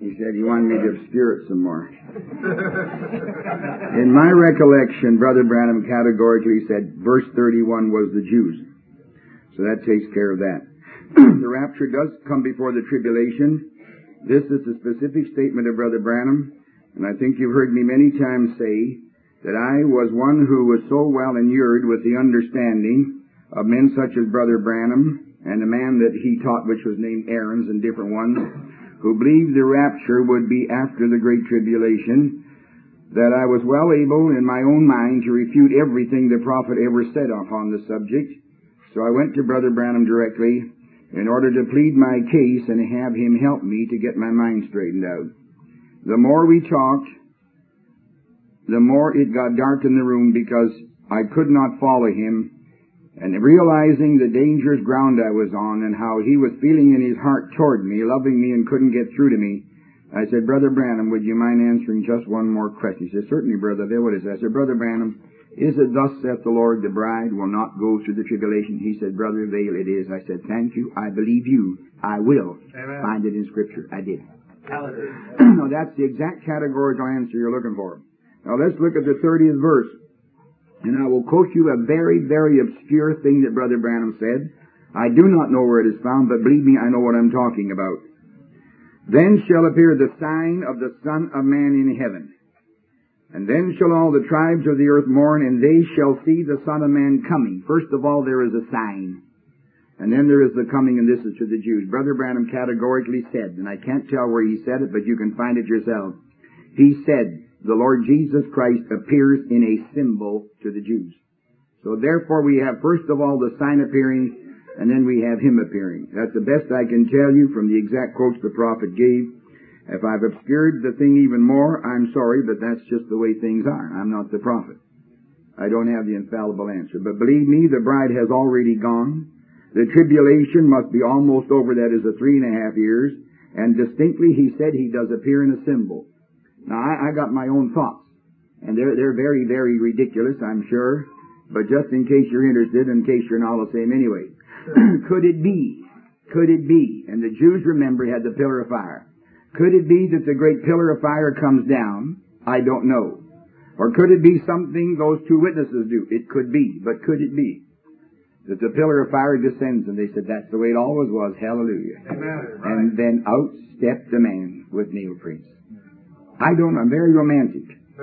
He said he wanted me to obscure it some more. In my recollection, Brother Branham categorically said verse 31 was the Jews. So that takes care of that. The rapture does come before the tribulation. This is a specific statement of Brother Branham, and I think you've heard me many times say that I was one who was so well inured with the understanding of men such as Brother Branham and a man that he taught, which was named Aarons and different ones, who believed the rapture would be after the Great Tribulation, that I was well able in my own mind to refute everything the prophet ever said upon the subject. So I went to Brother Branham directly in order to plead my case and have him help me to get my mind straightened out. The more we talked, the more it got dark in the room because I could not follow him. And realizing the dangerous ground I was on and how he was feeling in his heart toward me, loving me and couldn't get through to me, I said, Brother Branham, would you mind answering just one more question? He said, certainly, Brother Bill. What is that? I said, Brother Branham, is it thus saith the Lord, the bride will not go through the tribulation? He said, Brother Vail, it is. I said, thank you. I believe you. I will find it in Scripture. I did. Now, that's the exact categorical answer you're looking for. Now, let's look at the 30th verse. And I will quote you a very, very obscure thing that Brother Branham said. I do not know where it is found, but believe me, I know what I'm talking about. Then shall appear the sign of the Son of Man in heaven. And then shall all the tribes of the earth mourn, and they shall see the Son of Man coming. First of all, there is a sign. And then there is the coming, and this is to the Jews. Brother Branham categorically said, and I can't tell where he said it, but you can find it yourself. He said, the Lord Jesus Christ appears in a symbol to the Jews. So therefore we have first of all the sign appearing, and then we have him appearing. That's the best I can tell you from the exact quotes the prophet gave. If I've obscured the thing even more, I'm sorry, but that's just the way things are. I'm not the prophet. I don't have the infallible answer. But believe me, the bride has already gone. The tribulation must be almost over, that is the 3.5 years. And distinctly he said he does appear in a symbol. Now, I got my own thoughts, and they're very, very ridiculous, I'm sure, but just in case you're interested, in case you're not, I'll say them anyway. Could it be, and the Jews, remember, had the pillar of fire. Could it be that the great pillar of fire comes down? I don't know. Or could it be something those two witnesses do? It could be, but could it be that the pillar of fire descends, and they said, that's the way it always was, hallelujah. Amen. And then out stepped the man with nail prints. I don't know. I'm very romantic.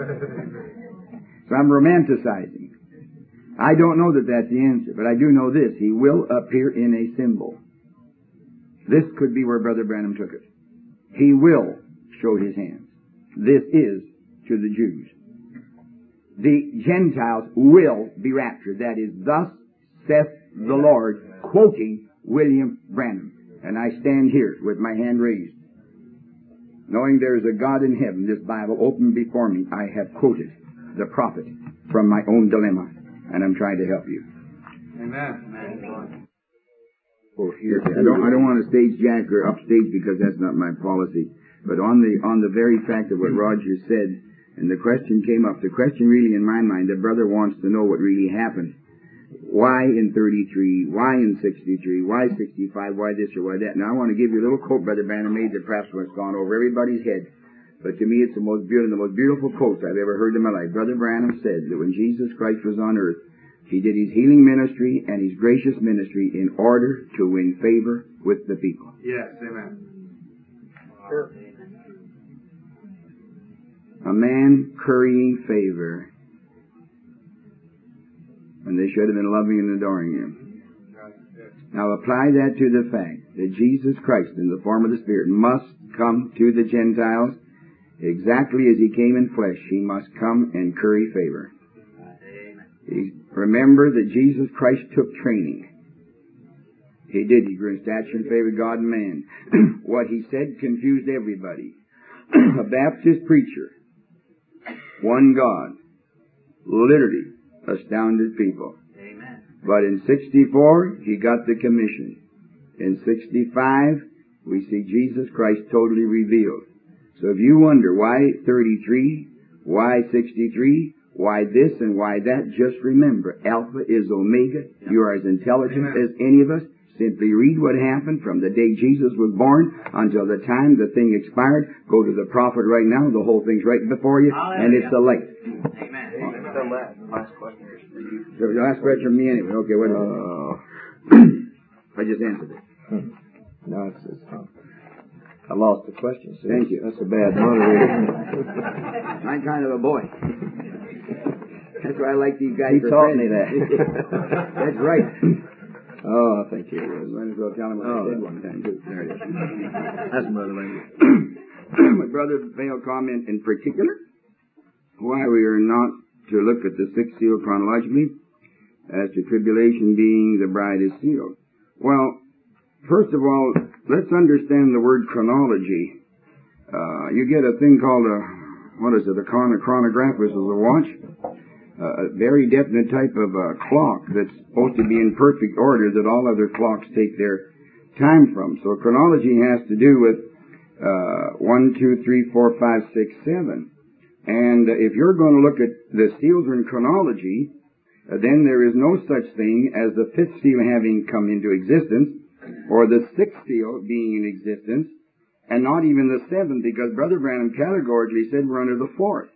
So I'm romanticizing. I don't know that that's the answer, but I do know this. He will appear in a symbol. This could be where Brother Branham took it. He will show his hands. This is to the Jews. The Gentiles will be raptured. That is, thus saith the Lord, quoting William Branham. And I stand here with my hand raised, knowing there is a God in heaven. This Bible open before me, I have quoted the prophet from my own dilemma, and I'm trying to help you. Amen. Oh, here, I don't want to stage jack or upstage because that's not my policy. But on the very fact of what Roger said, and the question came up, the question really in my mind, the brother wants to know what really happened. Why in 33? Why in 63? Why 65? Why this or why that? Now I want to give you a little quote Brother Branham made that perhaps was gone over everybody's head. But to me it's the most beautiful quote I've ever heard in my life. Brother Branham said that when Jesus Christ was on earth, he did his healing ministry and his gracious ministry in order to win favor with the people. Yes, amen. Sure. A man currying favor, and they should have been loving and adoring him. Now apply that to the fact that Jesus Christ, in the form of the Spirit, must come to the Gentiles exactly as he came in flesh. He must come and curry favor. Remember that Jesus Christ took training. He did. He grew in stature and favor of God and man. What he said confused everybody. A Baptist preacher, one God, literally astounded people. Amen. But in 64, he got the commission. In 65, we see Jesus Christ totally revealed. So if you wonder why 33, why 63, why this and why that, just remember, Alpha is Omega. Yep. You are as intelligent as any of us. Simply read what happened from the day Jesus was born until the time the thing expired. Go to the prophet right now. The whole thing's right before you, and it's the light. Amen. The last question is for you. The last question from me anyway. Okay, what is it? I just answered it. No, it's I lost the question. So Thank you. That's a bad moderator. I'm kind of a boy. That's why I like these guys. He for taught friends. me that. That's right. Oh, I think it was. Might as well tell him what I said one time, too. There it is. That's Brother Langley. My brother Vail comment in particular, why we are not to look at the sixth seal chronologically, as to tribulation being the bride is sealed. Well, first of all, let's understand the word chronology. You get a thing called a chronograph, which is a watch. A very definite type of clock that's supposed to be in perfect order that all other clocks take their time from. So chronology has to do with 1, 2, 3, 4, 5, 6, 7. And if you're going to look at the seals in chronology, then there is no such thing as the fifth seal having come into existence, or the sixth seal being in existence, and not even the seventh, because Brother Branham categorically said we're under the fourth.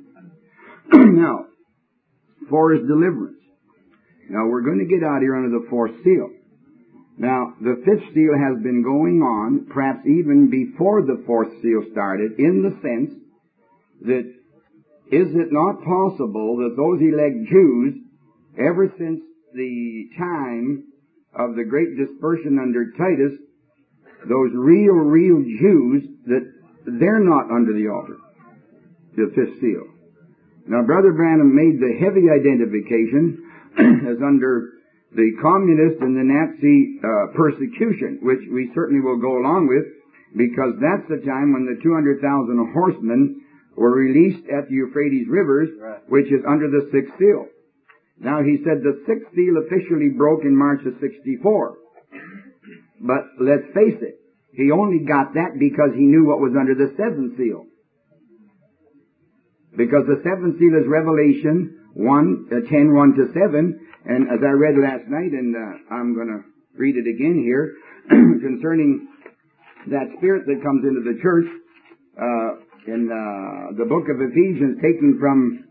Now, 4 is deliverance. Now, we're going to get out here under the fourth seal. Now, the fifth seal has been going on, perhaps even before the fourth seal started, in the sense that is it not possible that those elect Jews, ever since the time of the great dispersion under Titus, those real Jews, that they're not under the altar, the fifth seal. Now, Brother Branham made the heavy identification as under the communist and the Nazi persecution, which we certainly will go along with, because that's the time when the 200,000 horsemen were released at the Euphrates rivers, which is under the sixth seal. Now, he said the sixth seal officially broke in March of 64. But let's face it, he only got that because he knew what was under the seventh seal. Because the seventh seal is Revelation 10, 1 to 7, and as I read last night, and I'm going to read it again here, concerning that spirit that comes into the church, in the book of Ephesians, taken from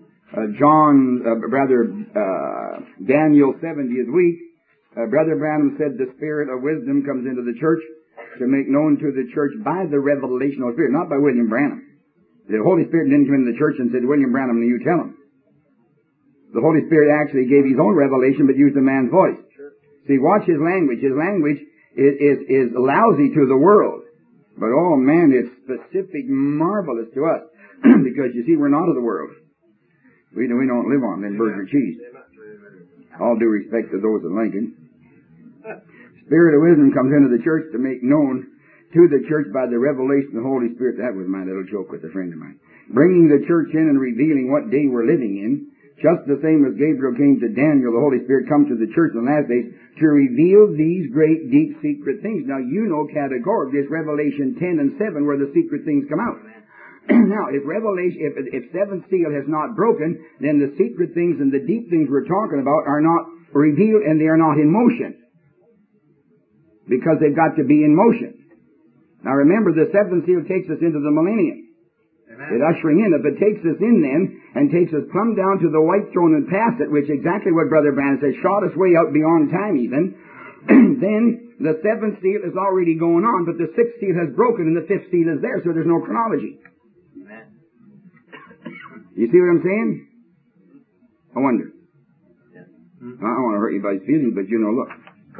Daniel 70th week, Brother Branham said the spirit of wisdom comes into the church to make known to the church by the revelation of the Spirit, not by William Branham. The Holy Spirit didn't come into the church and said, William Branham, you tell him. The Holy Spirit actually gave his own revelation but used a man's voice. Sure. See, watch his language. His language is lousy to the world. But, oh man, it's specific, marvelous to us. Because, you see, we're not of the world. We don't live on them burger cheese. All due respect to those in Lincoln. Spirit of wisdom comes into the church to make known to the church by the revelation of the Holy Spirit. That was my little joke with a friend of mine. Bringing the church in and revealing what day we're living in, just the same as Gabriel came to Daniel, the Holy Spirit comes to the church in the last days to reveal these great, deep, secret things. Now, you know categorically it's Revelation 10 and 7 where the secret things come out. Now, if seventh seal has not broken, then the secret things and the deep things we're talking about are not revealed and they are not in motion. Because they've got to be in motion. Now remember, the seventh seal takes us into the millennium. Amen. It ushering in. If it takes us in then, and takes us plumb down to the white throne and past it, which is exactly what Brother Branham says, shot us way out beyond time even, then the seventh seal is already going on, but the sixth seal has broken and the fifth seal is there, so there's no chronology. Amen. You see what I'm saying? I wonder. Yeah. I don't want to hurt anybody's feelings, but you know, look.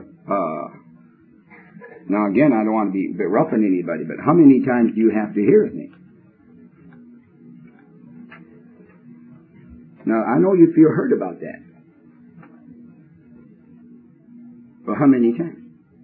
Now again, I don't want to be rough on anybody, but how many times do you have to hear me? Now, I know you feel hurt about that. But how many times?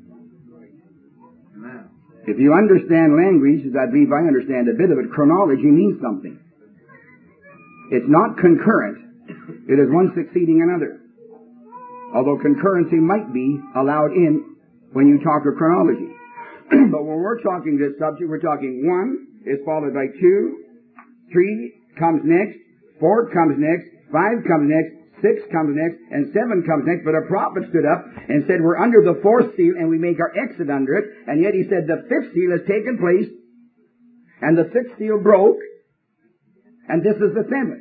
If you understand language, as I believe I understand a bit of it, chronology means something. It's not concurrent. It is one succeeding another. Although concurrency might be allowed in when you talk of chronology. But when we're talking this subject, we're talking 1 is followed by 2, 3 comes next, 4 comes next, 5 comes next, 6 comes next, and 7 comes next. But a prophet stood up and said, we're under the 4th seal, and we make our exit under it. And yet he said the 5th seal has taken place, and the 6th seal broke, and this is the 7th.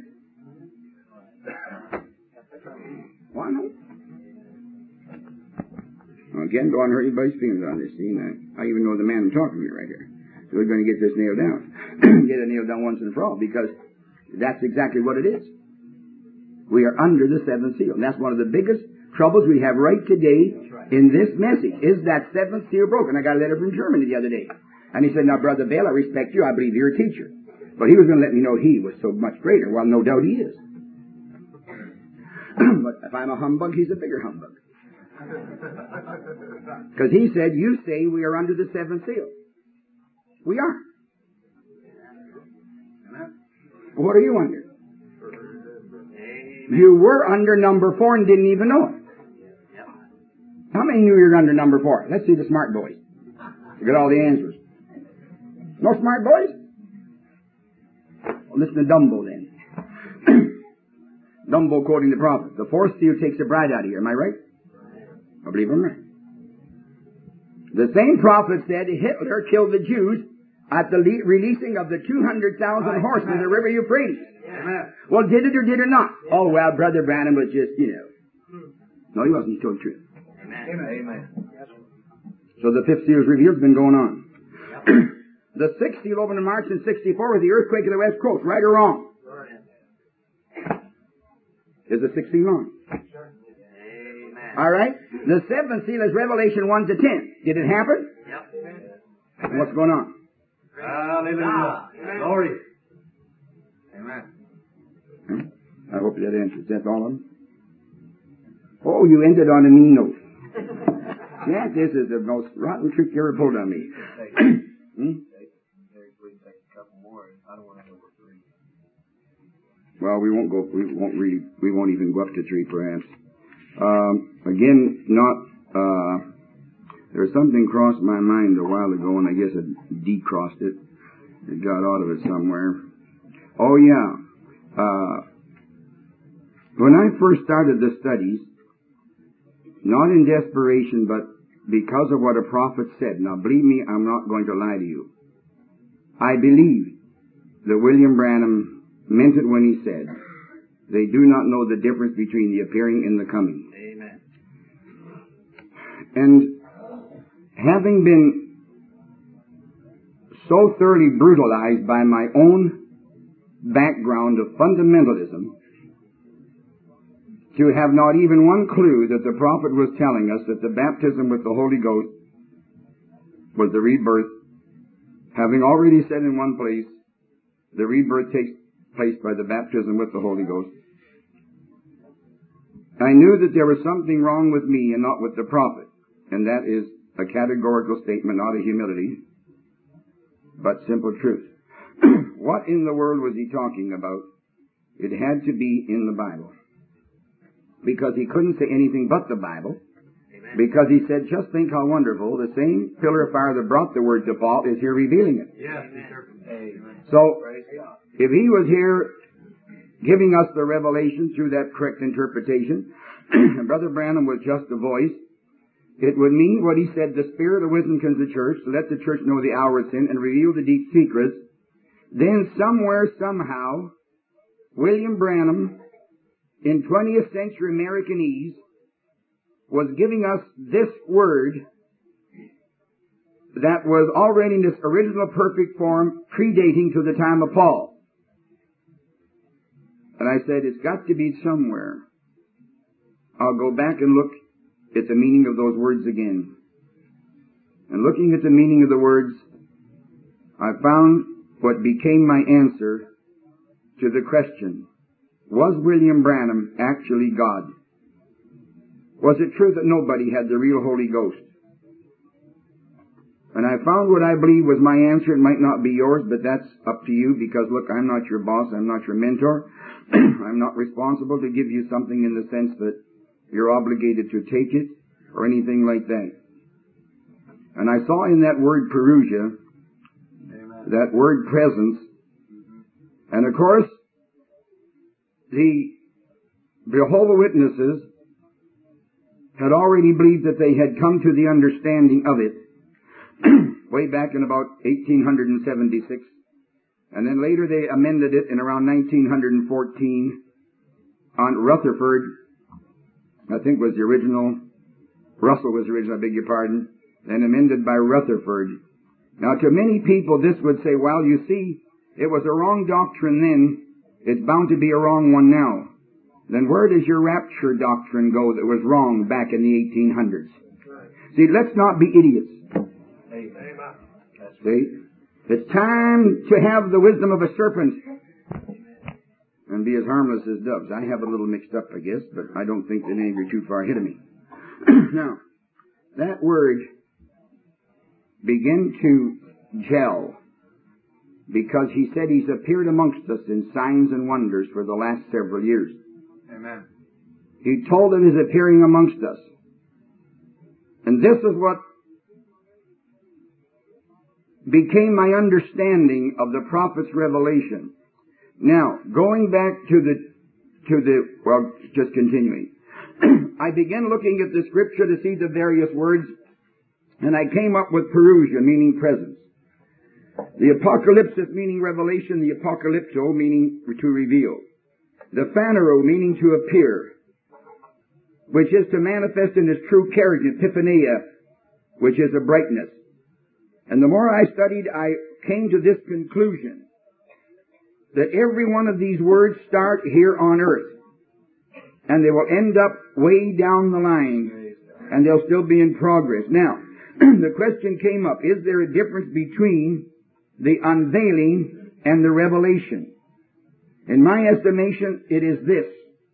Why not? Well, again, don't hurt anybody's feelings on this. See, I even know the man talking to me right here. So we're going to get this nailed down. Get it nailed down once and for all, because that's exactly what it is. We are under the 7th seal. And that's one of the biggest troubles we have right today in this message, is that 7th seal broken. I got a letter from Germany the other day. And he said, now, Brother Bale, I respect you. I believe you're a teacher. But he was going to let me know he was so much greater. Well, no doubt he is. But if I'm a humbug, he's a bigger humbug. Because he said, you say we are under the 7th seal. We are. What are you under? You were under number 4 and didn't even know it. How many knew you were under number 4? Let's see the smart boys. You got all the answers. No smart boys? Well, listen to Dumbo then. Dumbo quoting the prophet. The 4th seal takes the bride out of here. Am I right? I believe I'm right. The same prophet said Hitler killed the Jews at the releasing of the 200,000 horsemen in the river Euphrates. Amen. Well, did it or did it not? Oh, well, Brother Branham was just, No, he wasn't. He told the truth. Amen. Amen. So the 5th seal is revealed. It's been going on. The 6th seal opened in March in 64 with the earthquake of the West Coast. Right or wrong? Is the 6th seal on? Amen. All right. The 7th seal is Revelation 1 to 10. Did it happen? Yep. What's going on? Hallelujah. Glory. Amen. I hope that answers. That's all of them. Oh, you ended on a mean note. Yeah, this is the most rotten trick you ever pulled on me. Well, we won't even go up to 3 perhaps. Again, there was something crossed my mind a while ago, and I guess I decrossed it. It got out of it somewhere. Oh yeah. When I first started the studies, not in desperation, but because of what a prophet said. Now, believe me, I'm not going to lie to you. I believe that William Branham meant it when he said, they do not know the difference between the appearing and the coming. Amen. And having been so thoroughly brutalized by my own background of fundamentalism, to have not even one clue that the prophet was telling us that the baptism with the Holy Ghost was the rebirth, having already said in one place, the rebirth takes place by the baptism with the Holy Ghost. I knew that there was something wrong with me and not with the prophet, and that is a categorical statement, not a humility, but simple truth. What in the world was he talking about? It had to be in the Bible. Because he couldn't say anything but the Bible. Amen. Because he said, just think how wonderful, the same pillar of fire that brought the word to Paul is here revealing it. Yes. Amen. So, if he was here giving us the revelation through that correct interpretation, and Brother Branham was just a voice, it would mean what he said, the Spirit of wisdom comes to the church to let the church know the hour it's in and reveal the deep secrets. Then somewhere, somehow, William Branham, in 20th century Americanese, was giving us this word that was already in its original perfect form, predating to the time of Paul. And I said, it's got to be somewhere. I'll go back and look at the meaning of those words again. And looking at the meaning of the words, I found what became my answer to the question, was William Branham actually God? Was it true that nobody had the real Holy Ghost? And I found what I believe was my answer. It might not be yours, but that's up to you, because look, I'm not your boss, I'm not your mentor. I'm not responsible to give you something in the sense that you're obligated to take it or anything like that. And I saw in that word Perusia, that word presence, and of course, the Jehovah's Witnesses had already believed that they had come to the understanding of it way back in about 1876. And then later they amended it in around 1914 on Rutherford, I think was the original. Russell was the original, I beg your pardon. Then amended by Rutherford. Now to many people this would say, well, you see, it was a wrong doctrine then. It's bound to be a wrong one now. Then where does your rapture doctrine go that was wrong back in the 1800s? See, let's not be idiots. See? It's time to have the wisdom of a serpent and be as harmless as doves. I have a little mixed up, I guess, but I don't think that any of you are too far ahead of me. Now, that word began to gel because he said he's appeared amongst us in signs and wonders for the last several years. Amen. He told of his appearing amongst us. And this is what became my understanding of the prophet's revelation. Now, going back to just continuing. I began looking at the scripture to see the various words, and I came up with parousia, meaning presence. The apocalypsis, meaning revelation, the apocalypto, meaning to reveal. The phanero, meaning to appear, which is to manifest in his true character, epiphania, which is a brightness. And the more I studied, I came to this conclusion, that every one of these words start here on earth, and they will end up way down the line, and they'll still be in progress. Now, the question came up, is there a difference between the unveiling and the revelation? In my estimation, it is this.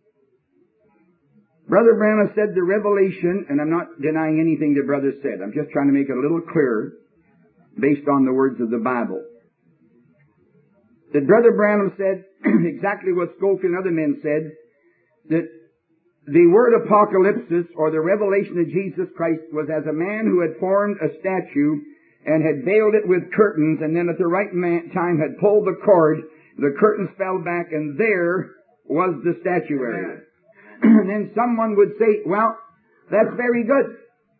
Brother Branham said the revelation, and I'm not denying anything the brother said, I'm just trying to make it a little clearer, based on the words of the Bible. That Brother Branham said exactly what Scofield and other men said, that the word apocalypsis, or the revelation of Jesus Christ, was as a man who had formed a statue and had veiled it with curtains, and then at the right time had pulled the cord, the curtains fell back, and there was the statuary. And then someone would say, well, that's very good.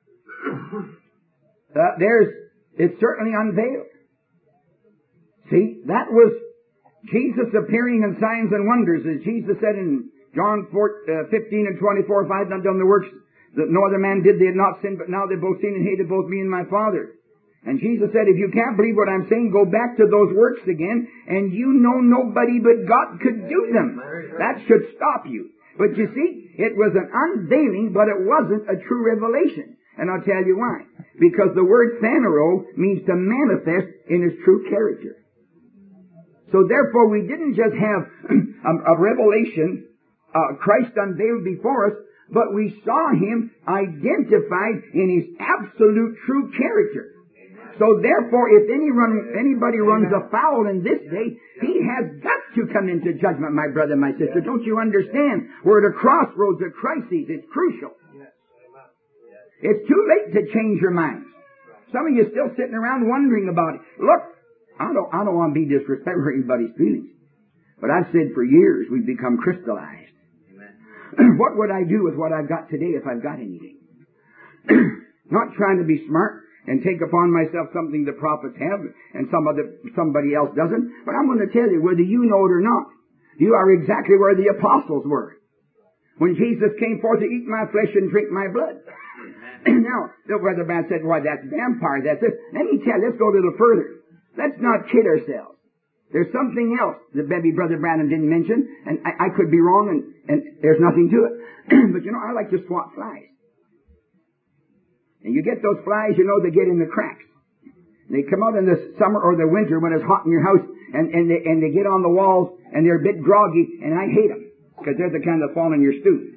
It's certainly unveiled. See, that was Jesus appearing in signs and wonders, as Jesus said in John 15 and 24, if I had not done the works that no other man did, they had not sinned, but now they both sinned and hated both me and my Father. And Jesus said, if you can't believe what I'm saying, go back to those works again, and you know nobody but God could do them. That should stop you. But you see, it was an unveiling, but it wasn't a true revelation. And I'll tell you why. Because the word phanero means to manifest in his true character. So therefore we didn't just have a revelation, Christ unveiled before us, but we saw him identified in his absolute true character. So therefore, if anybody runs afoul in this day, he has got to come into judgment, my brother, my sister. Don't you understand? We're at a crossroads of crises. It's crucial. It's too late to change your minds. Some of you still sitting around wondering about it. Look, I don't want to be disrespectful for anybody's feelings, but I've said for years we've become crystallized. What would I do with what I've got today if I've got anything? Not trying to be smart and take upon myself something the prophets have and somebody else doesn't, but I'm going to tell you, whether you know it or not, you are exactly where the apostles were when Jesus came forth to eat my flesh and drink my blood. Now, Brother Branham said, why, that's vampire, that's it. Let me tell you, let's go a little further. Let's not kid ourselves. There's something else that maybe Brother Branham didn't mention, and I could be wrong, and there's nothing to it. But you know, I like to swat flies. And you get those flies, you know, they get in the cracks. They come out in the summer or the winter when it's hot in your house, and they get on the walls, and they're a bit groggy, and I hate them, because they're the kind that fall in your stew.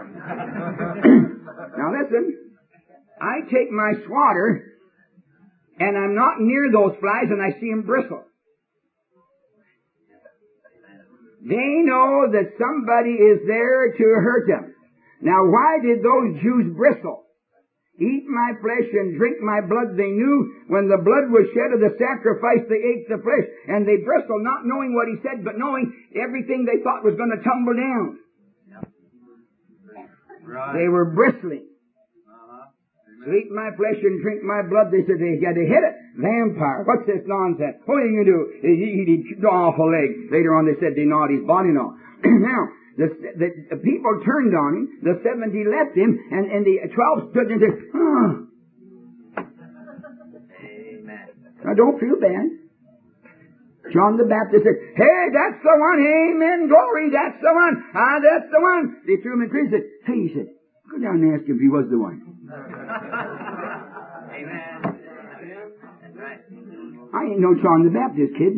Now listen, I take my swatter, and I'm not near those flies, and I see them bristle. They know that somebody is there to hurt them. Now why did those Jews bristle? Eat my flesh and drink my blood. They knew when the blood was shed of the sacrifice, they ate the flesh. And they bristled, not knowing what he said, but knowing everything they thought was going to tumble down. They were bristling. So eat my flesh and drink my blood. They said they had to hit it. Vampire. What's this nonsense? What are you going to do? He off a leg. Later on they said they gnawed his body and all. Now, the people turned on him. The 70 left him. And the 12 stood and said, oh. Amen. Now don't feel bad. John the Baptist said, hey, that's the one. Amen. Glory. That's the one. That's the one. They threw him in prison. Hey, he said, go down and ask him if he was the one. Amen. That's right. I ain't no John the Baptist, kid.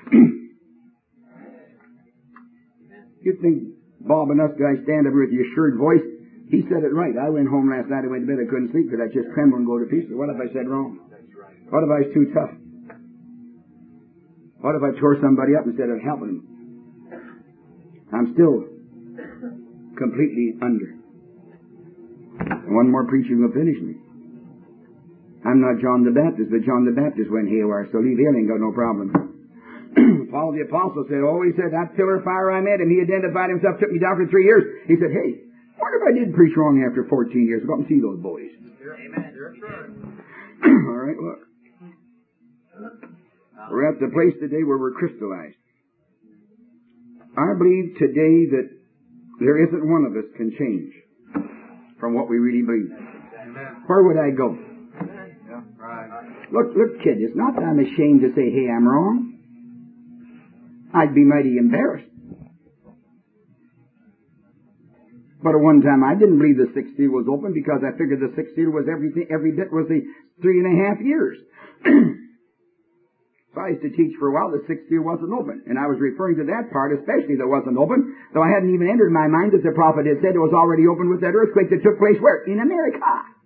You think Bob and us guys stand up here with your assured voice? He said it right. I went home last night. I went to bed. I couldn't sleep because I just trembled and go to pieces. What if I said wrong? What if I was too tough? What if I tore somebody up instead of helping them? I'm still completely under. And one more preacher will finish me. I'm not John the Baptist, but John the Baptist went haywire, so leave here, ain't got no problem. Paul the Apostle said, he said, that pillar of fire I met him, he identified himself, took me down for 3 years. He said, hey, what if I did preach wrong after 14 years? Go up and see those boys. Amen. All right, look. We're at the place today where we're crystallized. I believe today that there isn't one of us can change from what we really believe. Amen. Where would I go? Yeah, right. Look, kid, it's not that I'm ashamed to say, hey, I'm wrong. I'd be mighty embarrassed. But at one time I didn't believe the sixth seal was open because I figured the sixth seal was every bit was the 3.5 years. So I used to teach for a while the sixth seal wasn't open. And I was referring to that part especially that wasn't open, though I hadn't even entered my mind that the prophet had said it was already open with that earthquake that took place where? In America.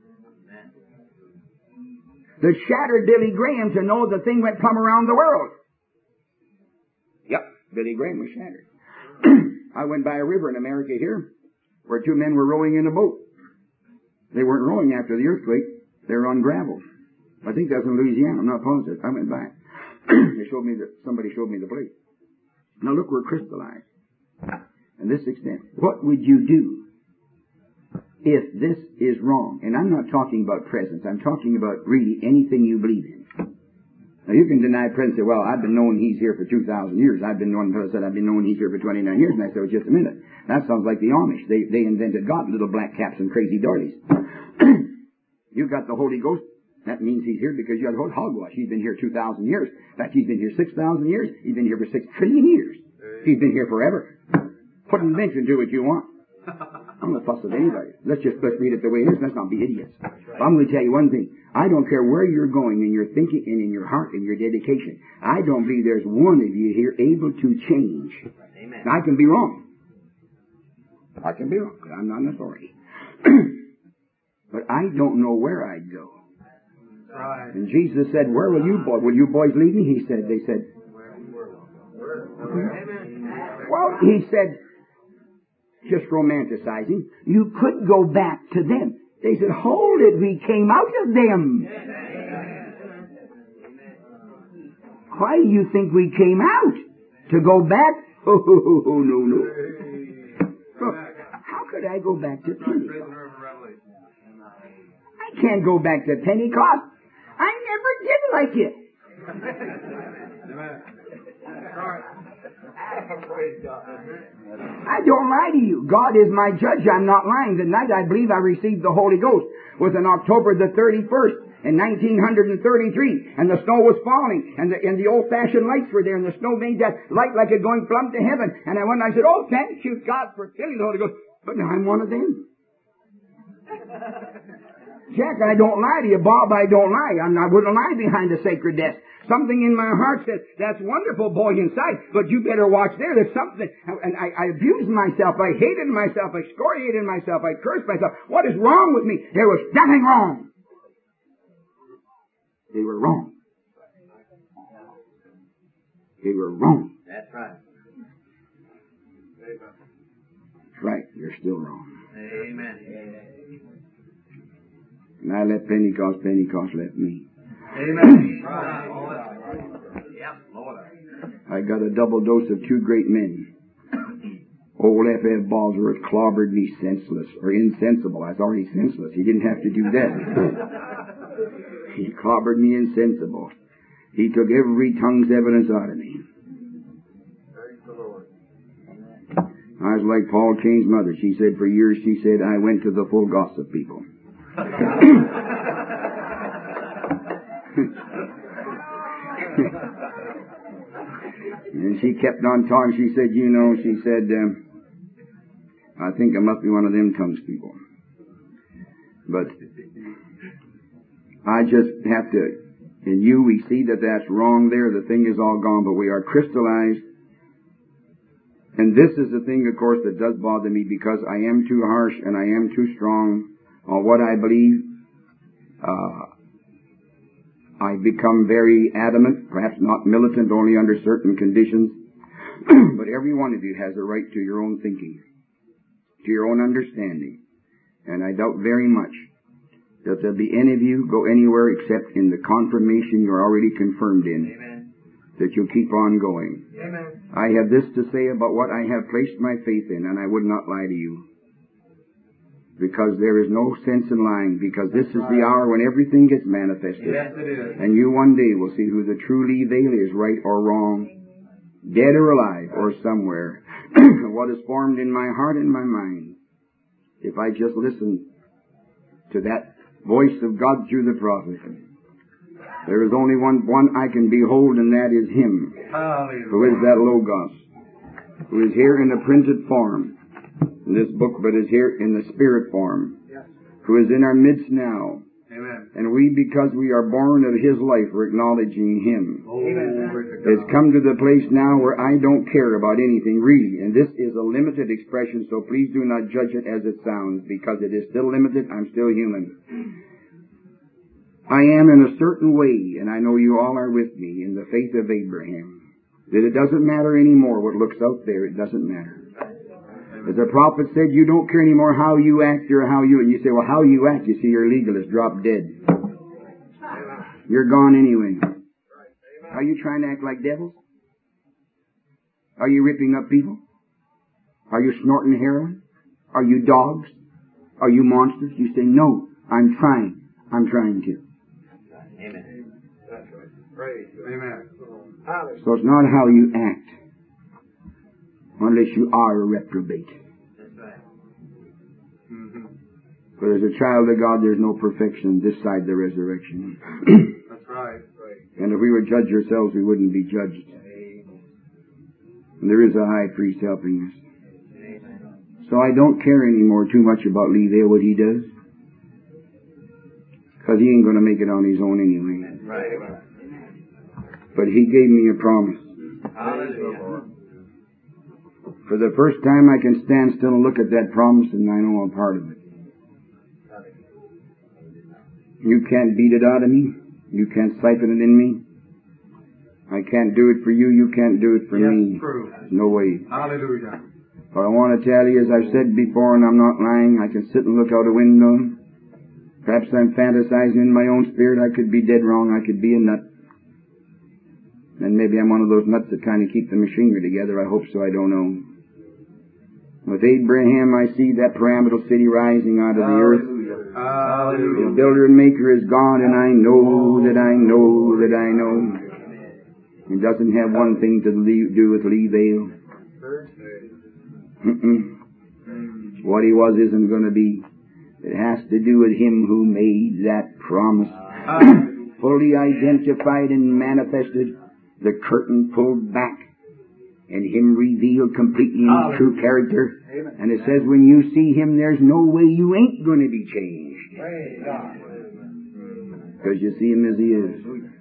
That shattered Billy Graham to know the thing went plumb around the world. Yep, Billy Graham was shattered. I went by a river in America here where 2 men were rowing in a boat. They weren't rowing after the earthquake. They were on gravel. I think that's in Louisiana. I'm not positive. I went by. Somebody showed me the place. Now look, we're crystallized. And this extent. What would you do if this is wrong? And I'm not talking about presence. I'm talking about really anything you believe in. Now you can deny presence and say, well, I've been knowing he's here for 2,000 years. I've been knowing he's here for 29 years. And I said, well, just a minute. That sounds like the Amish. They invented God, little black caps and crazy doilies. You got the Holy Ghost. That means he's here because you got the whole hogwash. He's been here 2,000 years. In fact, he's been here 6,000 years. He's been here for 6 trillion years. He's been here forever. Put an invention, do what you want. I'm not fuss with anybody. Let's read it the way it is. Let's not be idiots. But I'm going to tell you one thing. I don't care where you're going in your thinking and in your heart and your dedication. I don't believe there's one of you here able to change. Amen. Now, I can be wrong. I can be wrong because I'm not an authority. But I don't know where I'd go. Right. And Jesus said, where will you boys lead me? They said, well, he said, just romanticizing, you could go back to them. They said, hold it, we came out of them. Why do you think we came out? To go back? Oh, no. Look, how could I go back to Pentecost? I can't go back to Pentecost. I never did like it. I don't lie to you. God is my judge. I'm not lying. The night I believe I received the Holy Ghost was on October the 31st in 1933, and the snow was falling, and the old-fashioned lights were there, and the snow made that light like it going plumb to heaven. And I went and I said, oh, thank you, God, for filling the Holy Ghost. But now I'm one of them. Jack, I don't lie to you. Bob, I don't lie. I wouldn't lie behind a sacred desk. Something in my heart says, that's wonderful, boy, inside, but you better watch there. There's something. And I abused myself. I hated myself. I excoriated myself. I cursed myself. What is wrong with me? There was nothing wrong. They were wrong. They were wrong. That's right. That's right. You're still wrong. Amen. And I left Pentecost left me. Amen. Right. Yep, Lord. I got a double dose of 2 great men. Old F.F. Bosworth clobbered me senseless, or insensible. I was already senseless. He didn't have to do that. He clobbered me insensible. He took every tongue's evidence out of me. I was like Paul Kane's mother. She said for years, she said, I went to the full gossip people. And she kept on talking. She said, you know, she said, I think I must be one of them tongues people. But I just have to, in you we see that that's wrong there. The thing is all gone, but we are crystallized. And this is the thing, of course, that does bother me because I am too harsh and I am too strong on what I believe. I become very adamant, perhaps not militant, only under certain conditions. But every one of you has a right to your own thinking, to your own understanding. And I doubt very much that there'll be any of you go anywhere except in the confirmation you're already confirmed in. Amen. That you'll keep on going. Amen. I have this to say about what I have placed my faith in, and I would not lie to you. Because there is no sense in lying, because this is the hour when everything gets manifested. Yes, it is. And you one day will see who the true Lee Vale is, right or wrong, dead or alive, or somewhere. What is formed in my heart and my mind, if I just listen to that voice of God through the prophet. There is only one I can behold, and that is Him, who is that Logos, who is here in a printed form in this book, but is here in the spirit form, who is in our midst now. Amen. And we, because we are born of His life, we're acknowledging Him. Amen. It's come to the place now where I don't care about anything, really. And this is a limited expression, so please do not judge it as it sounds, because it is still limited. I'm still human. I am in a certain way, and I know you all are with me, in the faith of Abraham, that it doesn't matter anymore what looks out there. It doesn't matter. As the prophet said, you don't care anymore how you act or how you... And you say, well, how you act, you see, your legalist dropped dead. You're gone anyway. Are you trying to act like devils? Are you ripping up people? Are you snorting heroin? Are you dogs? Are you monsters? You say, no, I'm trying. I'm trying to. Amen. That's right. Praise. Amen. So it's not how you act, unless you are a reprobate. That's right. But as a child of God, there's no perfection this side the resurrection. That's right. And if we would judge ourselves, we wouldn't be judged. And there is a high priest helping us. So I don't care anymore too much about Lee Vale, what he does. Because he ain't going to make it on his own anyway. Right. But he gave me a promise. Hallelujah. For the first time I can stand still and look at that promise, and I know I'm part of it. You can't beat it out of me. You can't siphon it in me. I can't do it for you. You can't do it for me. True. No way. Hallelujah. But I want to tell you, as I've said before, and I'm not lying, I can sit and look out a window. Perhaps I'm fantasizing in my own spirit. I could be dead wrong. I could be a nut. And maybe I'm one of those nuts that kind of keep the machinery together. I hope so. I don't know. With Abraham, I see that pyramidal city rising out of the earth. Hallelujah. The builder and maker is God, and I know that I know that I know. It doesn't have one thing to do with Lee Vale. What he was isn't going to be. It has to do with Him who made that promise. Fully identified and manifested, the curtain pulled back, and Him revealed completely in His true character. And it says when you see Him, there's no way you ain't going to be changed. Because you see Him as He is.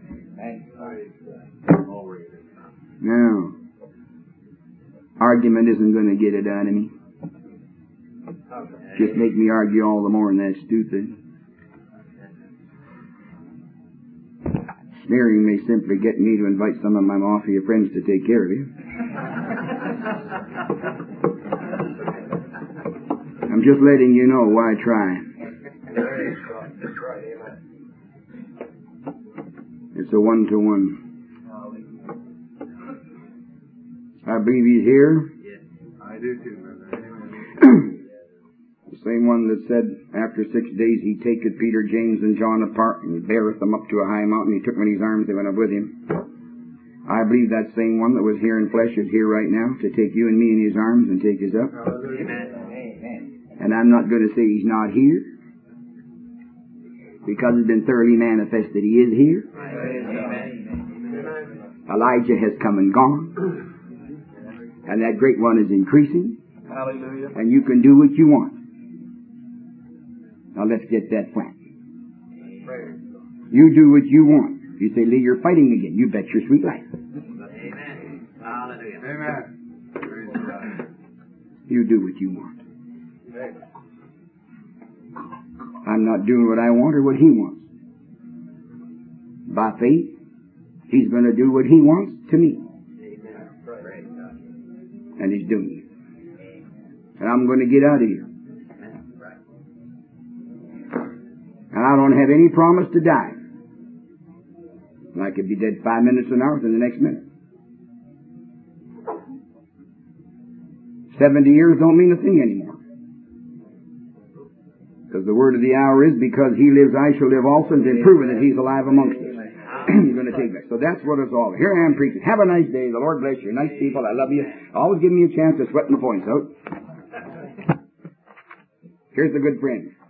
Now, argument isn't going to get it out of me. Just make me argue all the more, and that's stupid. Sneering may simply get me to invite some of my mafia friends to take care of you. I'm just letting you know why try. It's a one-to-one. I believe He's here. I do too, brother. Same one that said after 6 days he taketh Peter, James, and John apart, and he beareth them up to a high mountain. He took them in his arms, they went up with him. I believe that same one that was here in flesh is here right now to take you and me in his arms and take us up. Amen. And I'm not going to say he's not here, because it's been thoroughly manifested he is here. Amen. Elijah has come and gone, and that great one is increasing. Hallelujah. And you can do what you want. Now let's get that flat. You do what you want. You say, Lee, you're fighting again. You bet your sweet life. Amen. Hallelujah. Amen. You do what you want. I'm not doing what I want or what he wants. By faith, he's going to do what he wants to me. And he's doing it. And I'm going to get out of here. And I don't have any promise to die. And I could be dead 5 minutes an hour within the next minute. 70 years don't mean a thing anymore. Because the word of the hour is, because he lives, I shall live also, and it's been proven that he's alive amongst us. He's going to take that. So that's what it's all. Here I am preaching. Have a nice day. The Lord bless you. Nice people. I love you. Always give me a chance to sweat my points out. Here's the good friend.